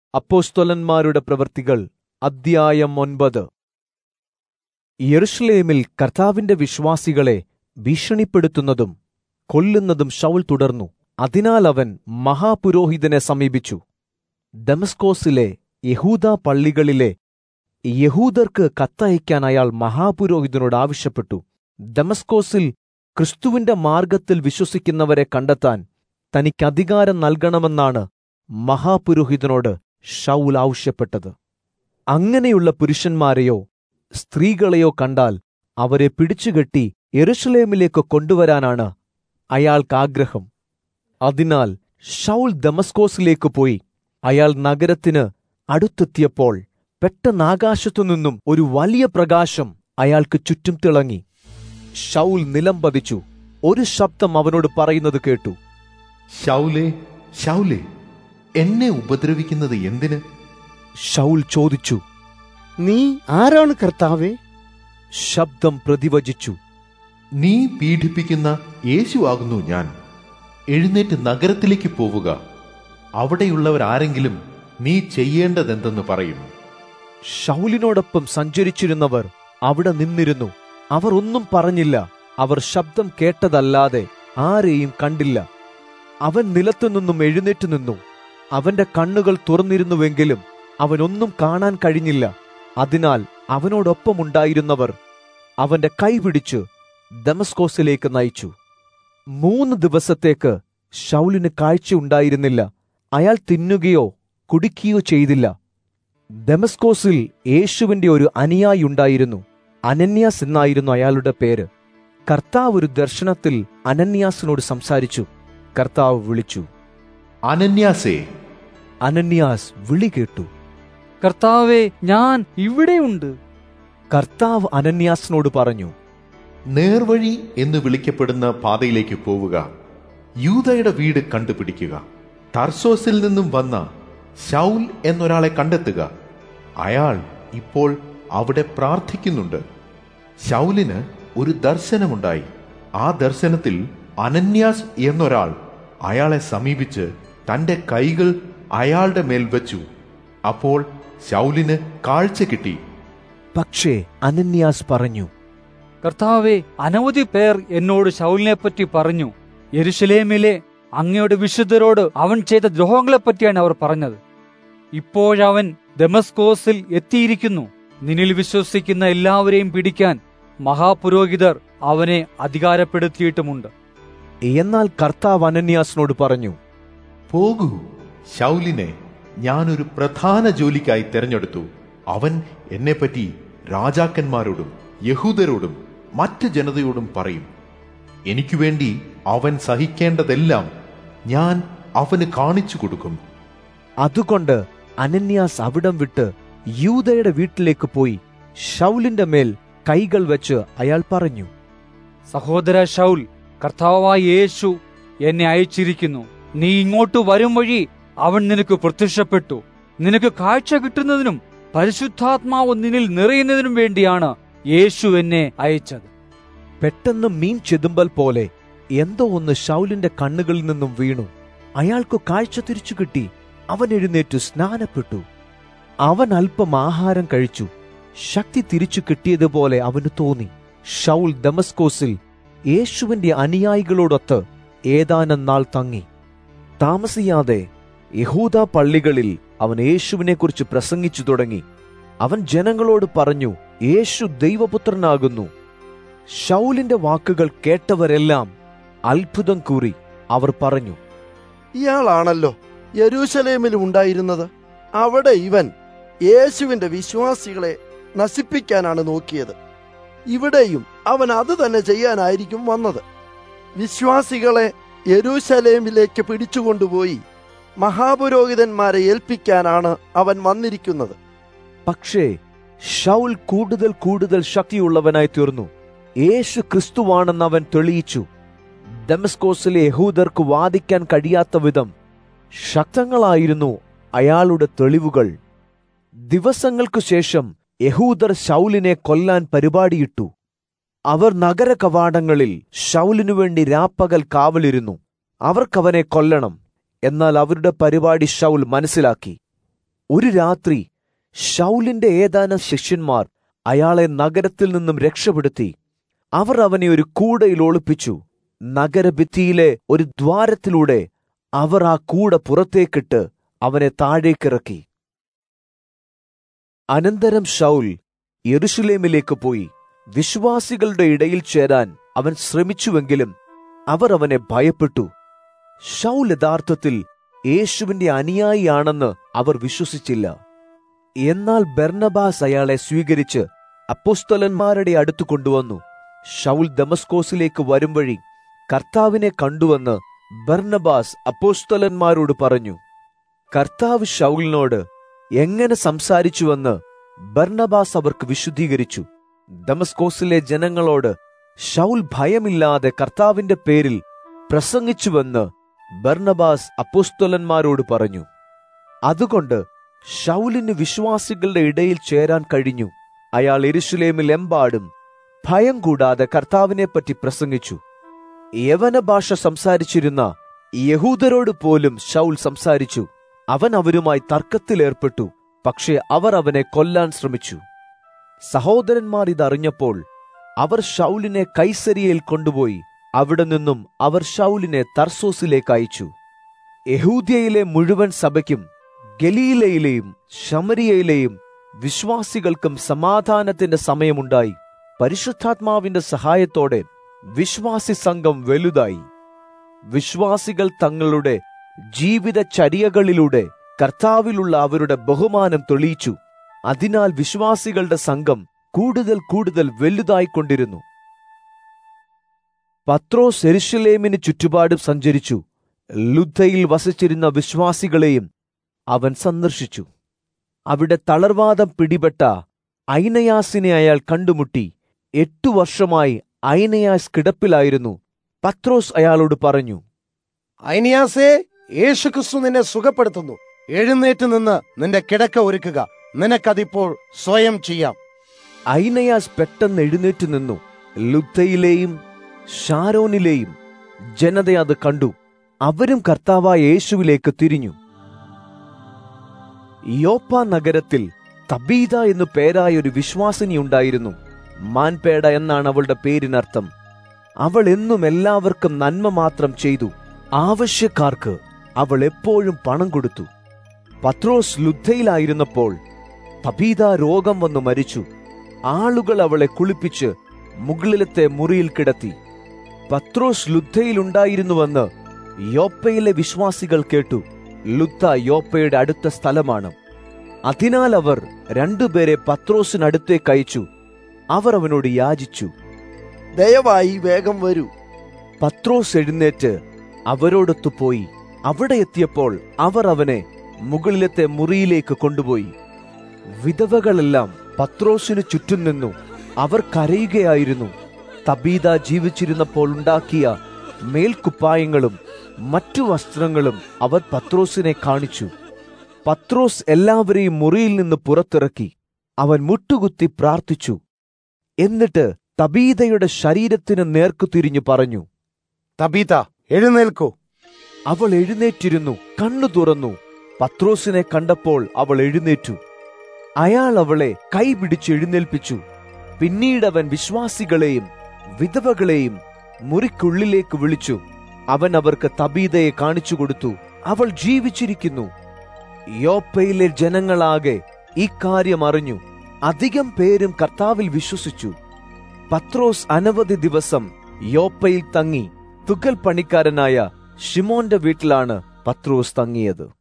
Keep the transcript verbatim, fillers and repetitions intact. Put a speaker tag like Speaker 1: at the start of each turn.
Speaker 1: അപ്പോസ്തലന്മാരുടെ പ്രവൃത്തികൾ അദ്ധ്യായം ഒൻപത്. യെരുശലേമിൽ കർത്താവിന്റെ വിശ്വാസികളെ ഭീഷണിപ്പെടുത്തുന്നതും കൊല്ലുന്നതും ശൗൽ തുടർന്നു. അതിനാൽ അവൻ മഹാപുരോഹിതനെ സമീപിച്ചു. ദമസ്കോസിലെ യഹൂദാ പള്ളികളിലെ യഹൂദർക്ക് കത്തയക്കാൻ അയാൾ മഹാപുരോഹിതനോട് ആവശ്യപ്പെട്ടു. ദമസ്കോസിൽ ക്രിസ്തുവിന്റെ മാർഗത്തിൽ വിശ്വസിക്കുന്നവരെ കണ്ടെത്താൻ തനിക്ക് അധികാരം നൽകണമെന്നാണ് മഹാപുരോഹിതനോട് ശൗൽ ആവശ്യപ്പെട്ടത്. അങ്ങനെയുള്ള പുരുഷന്മാരെയോ സ്ത്രീകളെയോ കണ്ടാൽ അവരെ പിടിച്ചുകെട്ടി യെരുശലേമിലേക്ക് കൊണ്ടുവരാനാണ് അയാൾക്കാഗ്രഹം. അതിനാൽ ശൗൽ ദമസ്കോസിലേക്ക് പോയി. അയാൾ നഗരത്തിന് അടുത്തെത്തിയപ്പോൾ പെട്ടെന്ന് ആകാശത്തുനിന്നും ഒരു വലിയ പ്രകാശം അയാൾക്ക് ചുറ്റും തിളങ്ങി. ശൗൽ നിലം പതിച്ചു. ഒരു ശബ്ദം അവനോട് പറയുന്നത് കേട്ടു,
Speaker 2: ശൗലേ, ശൗലേ, എന്നെ ഉപദ്രവിക്കുന്നത് എന്തിന്?
Speaker 1: ശൗൽ ചോദിച്ചു,
Speaker 3: നീ ആരാണ് കർത്താവേ?
Speaker 1: ശബ്ദം പ്രതിവചിച്ചു,
Speaker 2: നീ പീഡിപ്പിക്കുന്ന യേശു ആകുന്നു ഞാൻ. എഴുന്നേറ്റ് നഗരത്തിലേക്ക് പോവുക. അവിടെയുള്ളവരാരെങ്കിലും നീ ചെയ്യേണ്ടതെന്തെന്ന് പറയും.
Speaker 1: ശൗലിനോടൊപ്പം സഞ്ചരിച്ചിരുന്നവർ അവിടെ നിന്നിരുന്നു. അവർ ഒന്നും പറഞ്ഞില്ല. അവർ ശബ്ദം കേട്ടതല്ലാതെ ആരെയും കണ്ടില്ല. അവൻ നിലത്തുനിന്നും എഴുന്നേറ്റ് നിന്നു. അവന്റെ കണ്ണുകൾ തുറന്നിരുന്നുവെങ്കിലും അവനൊന്നും കാണാൻ കഴിഞ്ഞില്ല. അതിനാൽ അവനോടൊപ്പമുണ്ടായിരുന്നവർ അവന്റെ കൈപിടിച്ച് ദമസ്കോസിലേക്ക് നയിച്ചു. മൂന്ന് ദിവസത്തേക്ക് ശൗലിന് കാഴ്ചയുണ്ടായിരുന്നില്ല. അയാൾ തിന്നുകയോ കുടിക്കുകയോ ചെയ്തില്ല. ദമസ്കോസിൽ യേശുവിന്റെ ഒരു അനുയായി ഉണ്ടായിരുന്നു. അനന്യാസ് എന്നായിരുന്നു അയാളുടെ പേര്. കർത്താവ് ഒരു ദർശനത്തിൽ അനന്യാസിനോട് സംസാരിച്ചു. കർത്താവ് വിളിച്ചു,
Speaker 2: അനന്യാസേ.
Speaker 1: അനന്യാസ് വിളി കേട്ടു,
Speaker 4: കർത്താവേ, ഞാൻ ഇവിടെയുണ്ട്.
Speaker 1: കർത്താവ് അനന്യാസിനോട് പറഞ്ഞു,
Speaker 2: നേർവഴി എന്ന് വിളിക്കപ്പെടുന്ന പാതയിലേക്ക് പോവുക. യൂദയുടെ വീട് കണ്ടുപിടിക്കുക. തർസോസിൽ നിന്നും വന്ന ശൗൽ എന്നൊരാളെ കണ്ടെത്തുക. അയാൾ ഇപ്പോൾ അവിടെ പ്രാർത്ഥിക്കുന്നുണ്ട്. ശൗലിന് ഒരു ദർശനമുണ്ടായി. ആ ദർശനത്തിൽ അനന്യാസ് എന്നൊരാൾ അയാളെ സമീപിച്ച് തന്റെ കൈകൾ അയാളുടെ മേൽ വെച്ചു. അപ്പോൾ ശൗലിന് കാഴ്ച കിട്ടി.
Speaker 1: പക്ഷേ അനന്യാസ് പറഞ്ഞു,
Speaker 4: കർത്താവേ, അനവധി പേർ എന്നോട് ശൗലിനെപ്പറ്റി പറഞ്ഞു. യെരുശലേമിലെ അങ്ങയുടെ വിശുദ്ധരോട് അവൻ ചെയ്ത ദ്രോഹങ്ങളെപ്പറ്റിയാണ് അവർ പറഞ്ഞത്. ഇപ്പോഴവൻ ദമസ്കോസിൽ എത്തിയിരിക്കുന്നു. നിന്നിൽ വിശ്വസിക്കുന്ന എല്ലാവരെയും പിടിക്കാൻ മഹാപുരോഹിതർ അവനെ അധികാരപ്പെടുത്തിയിട്ടുമുണ്ട്.
Speaker 1: എന്നാൽ കർത്താവ് അനന്യാസിനോട് പറഞ്ഞു,
Speaker 2: പോകൂ. ശൗലിനെ ഞാനൊരു പ്രധാന ജോലിക്കായി തെരഞ്ഞെടുത്തു. അവൻ എന്നെപ്പറ്റി രാജാക്കന്മാരോടും യഹൂദരോടും മറ്റ് ജനതയോടും പറയും. എനിക്കു വേണ്ടി അവൻ സഹിക്കേണ്ടതെല്ലാം ഞാൻ അവന് കാണിച്ചു കൊടുക്കും.
Speaker 1: അതുകൊണ്ട് അനന്യാസ് അവിടം വിട്ട് യൂദയുടെ വീട്ടിലേക്ക് പോയി. ശൗലിന്റെ മേൽ കൈകൾ വെച്ച് അയാൾ പറഞ്ഞു,
Speaker 4: സഹോദര ശൗൽ, കർത്താവായ യേശു എന്നെ അയച്ചിരിക്കുന്നു. നീ ഇങ്ങോട്ട് വരും വഴി അവൻ നിനക്ക് പ്രത്യക്ഷപ്പെട്ടു. നിനക്ക് കാഴ്ച കിട്ടുന്നതിനും പരിശുദ്ധാത്മാവ് നിന്നിൽ നിറയുന്നതിനും വേണ്ടിയാണ് യേശു എന്നെ അയച്ചത്.
Speaker 1: പെട്ടെന്ന് മീൻ ചെതുമ്പൽ പോലെ എന്തോ ഒന്ന് ശൗലിന്റെ കണ്ണുകളിൽ നിന്നും വീണു. അയാൾക്ക് കാഴ്ച തിരിച്ചു കിട്ടി. അവൻ എഴുന്നേറ്റു സ്നാനപ്പെട്ടു. അവൻ അല്പം ആഹാരം കഴിച്ചു. ശക്തി തിരിച്ചു കിട്ടിയതുപോലെ അവന് തോന്നി. ശൗൽ ദമസ്കോസിൽ യേശുവിന്റെ അനുയായികളോടൊത്ത് ഏതാനും നാൾ തങ്ങി. താമസിയാതെ യഹൂദാ പള്ളികളിൽ അവൻ യേശുവിനെക്കുറിച്ച് പ്രസംഗിച്ചു തുടങ്ങി. അവൻ ജനങ്ങളോട് പറഞ്ഞു, യേശു ദൈവപുത്രനാകുന്നു. ശൗലിന്റെ വാക്കുകൾ കേട്ടവരെല്ലാം അത്ഭുതം കൂറി. അവർ പറഞ്ഞു,
Speaker 3: ഇയാളാണല്ലോ യെരൂശലേമിലും ഉണ്ടായിരുന്നത്. അവിടെ ഇവൻ യേശുവിന്റെ വിശ്വാസികളെ നശിപ്പിക്കാനാണ് നോക്കിയത്. ഇവിടെയും അവൻ അത് തന്നെ ചെയ്യാനായിരിക്കും വന്നത്. വിശ്വാസികളെ യെരൂശലേമിലേക്ക് പിടിച്ചുകൊണ്ടുപോയി മഹാപുരോഹിതന്മാരെ ഏൽപ്പിക്കാനാണ് അവൻ വന്നിരിക്കുന്നത്.
Speaker 1: പക്ഷേ ശൗൽ കൂടുതൽ കൂടുതൽ ശക്തിയുള്ളവനായി തീർന്നു. യേശു ക്രിസ്തുവാണെന്ന് അവൻ തെളിയിച്ചു. ദമസ്കോസിലെ യഹൂദർക്ക് വാദിക്കാൻ കഴിയാത്ത വിധം ശക്തങ്ങളായിരുന്നു അയാളുടെ തെളിവുകൾ. ദിവസങ്ങൾക്കു ശേഷം യഹൂദർ ശൗലിനെ കൊല്ലാൻ പരിപാടിയിട്ടു. അവർ നഗര കവാടങ്ങളിൽ ശൗലിനു വേണ്ടി രാപ്പകൽ കാവലിരുന്നു. അവർക്കവനെ കൊല്ലണം. എന്നാൽ അവരുടെ പരിപാടി ശൗൽ മനസ്സിലാക്കി. ഒരു രാത്രി ശൗലിന്റെ ഏതാനും ശിഷ്യന്മാർ അയാളെ നഗരത്തിൽ നിന്നും രക്ഷപ്പെടുത്തി. അവർ അവനെ ഒരു കൂടയിൽ ഒളിപ്പിച്ചു. നഗരഭിത്തിയിലെ ഒരു ദ്വാരത്തിലൂടെ അവർ ആ കൂട പുറത്തേക്കിട്ട് അവനെ താഴേക്കിറക്കി. അനന്തരം ശൗൽ യെരുശലേമിലേക്ക് പോയി. വിശ്വാസികളുടെ ഇടയിൽ ചേരാൻ അവൻ ശ്രമിച്ചുവെങ്കിലും അവർ അവനെ ഭയപ്പെട്ടു. ശൗൽ യഥാർത്ഥത്തിൽ യേശുവിന്റെ അനുയായിയാണെന്ന് അവർ വിശ്വസിച്ചില്ല. എന്നാൽ ബർന്നബാസ് അയാളെ സ്വീകരിച്ച് അപ്പോസ്തലന്മാരുടെ അടുത്ത് കൊണ്ടുവന്നു. ശൗൽ ദമസ്കോസിലേക്ക് വരും വഴി കർത്താവിനെ കണ്ടുവെന്ന് ബർന്നബാസ് അപ്പോസ്തലന്മാരോട് പറഞ്ഞു. കർത്താവ് ശൗലിനോട് എങ്ങനെ സംസാരിച്ചുവെന്ന് ബർന്നബാസ് അവർക്ക് വിശദീകരിച്ചു. ദമസ്കോസിലെ ജനങ്ങളോട് ശൗൽ ഭയമില്ലാതെ കർത്താവിന്റെ പേരിൽ പ്രസംഗിച്ചുവെന്ന് ബർന്നബാസ് അപ്പോസ്തലന്മാരോട് പറഞ്ഞു. അതുകൊണ്ട് ശൗലിന് വിശ്വാസികളുടെ ഇടയിൽ ചേരാൻ കഴിഞ്ഞു. അയാൾ യെരുശലേമിൽ എമ്പാടും ഭയം കൂടാതെ കർത്താവിനെപ്പറ്റി പ്രസംഗിച്ചു. യവന ഭാഷ സംസാരിച്ചിരുന്ന യഹൂദരോട് പോലും ശൗൽ സംസാരിച്ചു. അവൻ അവരുമായി തർക്കത്തിലേർപ്പെട്ടു. പക്ഷേ അവർ അവനെ കൊല്ലാൻ ശ്രമിച്ചു. സഹോദരന്മാർ ഇതറിഞ്ഞപ്പോൾ അവർ ശൗലിനെ കൈസരിയയിൽ കൊണ്ടുപോയി. അവിടെ നിന്നും അവർ ശൗലിനെ തർസോസിലേക്ക് അയച്ചു. യഹൂദ്യയിലെ മുഴുവൻ സഭയ്ക്കും ഗലീലയിലെയും ശമരിയയിലെയും വിശ്വാസികൾക്കും സമാധാനത്തിന്റെ സമയമുണ്ടായി. പരിശുദ്ധാത്മാവിന്റെ സഹായത്തോടെ വിശ്വാസി സംഘം വലുതായി. വിശ്വാസികൾ തങ്ങളുടെ ജീവിതചര്യകളിലൂടെ കർത്താവിലുള്ള അവരുടെ ബഹുമാനം തെളിയിച്ചു. അതിനാൽ വിശ്വാസികളുടെ സംഘം കൂടുതൽ കൂടുതൽ വലുതായിക്കൊണ്ടിരുന്നു. പത്രോസ് യെരുശലേമിന് ചുറ്റുപാടും സഞ്ചരിച്ചു. ലുദ്ദയിൽ വസിച്ചിരുന്ന വിശ്വാസികളെയും അവൻ സന്ദർശിച്ചു. അവിടെ തളർവാദം പിടിപെട്ട ഐനയാസിനെ അയാൾ കണ്ടുമുട്ടി. എട്ടു വർഷമായി ഐനയാസ് കിടപ്പിലായിരുന്നു. പത്രോസ് അയാളോട് പറഞ്ഞു,
Speaker 3: ഐനയാസേ, യേശുക്രിസ്തു നിന്നെ സുഖപ്പെടുത്തുന്നു. എഴുന്നേറ്റ് നിന്ന് നിന്റെ കിടക്ക ഒരുക്കുക. നിനക്കതിപ്പോൾ സ്വയം ചെയ്യാം.
Speaker 1: ഐനയാസ് പെട്ടെന്ന് എഴുന്നേറ്റ് നിന്നു. ലുദ്ദയിലെയും ഷാരോനിലെയും ജനത അത് കണ്ടു. അവരും കർത്താവായ യേശുവിലേക്ക് തിരിഞ്ഞു. യോപ്പ നഗരത്തിൽ തബീത എന്നു പേരായ ഒരു വിശ്വാസിനി ഉണ്ടായിരുന്നു. മാൻപേട എന്നാണ് അവളുടെ പേരിനർത്ഥം. അവൾ എന്നും എല്ലാവർക്കും നന്മ മാത്രം ചെയ്തു. ആവശ്യക്കാർക്ക് അവൾ എപ്പോഴും പണം കൊടുത്തു. പത്രോസ് ലുദ്ദയിലായിരുന്നപ്പോൾ തബീത രോഗം വന്നു മരിച്ചു. ആളുകൾ അവളെ കുളിപ്പിച്ച് മുകളിലത്തെ മുറിയിൽ കിടത്തി. പത്രോസ് ലുദ്ദയിലുണ്ടായിരുന്നുവെന്ന് യോപ്പയിലെ വിശ്വാസികൾ കേട്ടു. ലുദ്ദ യോപ്പയുടെ അടുത്ത സ്ഥലമാണ്. അതിനാൽ അവർ രണ്ടുപേരെ പത്രോസിനടുത്തേക്ക് അയച്ചു. അവർ അവനോട് യാചിച്ചു,
Speaker 3: ദയവായി വേഗം വരൂ.
Speaker 1: പത്രോസ് എഴുന്നേറ്റ് അവരോടൊത്തു പോയി. അവിടെ എത്തിയപ്പോൾ അവർ അവനെ മുകളിലത്തെ മുറിയിലേക്ക് കൊണ്ടുപോയി. വിധവകളെല്ലാം പത്രോസിനു ചുറ്റും നിന്നു. അവർ കരയുകയായിരുന്നു. തബീത ജീവിച്ചിരുന്നപ്പോൾ ഉണ്ടാക്കിയ മേൽക്കുപ്പായങ്ങളും മറ്റു വസ്ത്രങ്ങളും അവർ പത്രോസിനെ കാണിച്ചു. പത്രോസ് എല്ലാവരെയും മുറിയിൽ നിന്ന് പുറത്തിറക്കി. അവൻ മുട്ടുകുത്തി പ്രാർത്ഥിച്ചു. എന്നിട്ട് തബീതയുടെ ശരീരത്തിന് നേർക്കു തിരിഞ്ഞു പറഞ്ഞു,
Speaker 3: തബീത, എഴുന്നേൽക്കൂ.
Speaker 1: അവൾ എഴുന്നേറ്റിരുന്നു. കണ്ണു തുറന്നു. പത്രോസിനെ കണ്ടപ്പോൾ അവൾ എഴുന്നേറ്റു. അയാൾ അവളെ കൈപിടിച്ച് എഴുന്നേൽപ്പിച്ചു. പിന്നീട് അവൻ വിശ്വാസികളെയും വിധവകളെയും മുറിക്കുള്ളിലേക്ക് വിളിച്ചു. അവൻ അവർക്ക് തബീതയെ കാണിച്ചു കൊടുത്തു. അവൾ ജീവിച്ചിരിക്കുന്നു. യോപ്പയിലെ ജനങ്ങളാകെ ഈ കാര്യം അറിഞ്ഞു. അധികം പേരും കർത്താവിൽ വിശ്വസിച്ചു. പത്രോസ് അനവധി ദിവസം യോപ്പയിൽ തങ്ങി. തുകൽ പണിക്കാരനായ ശിമോന്റെ വീട്ടിലാണ് പത്രോസ് തങ്ങിയത്.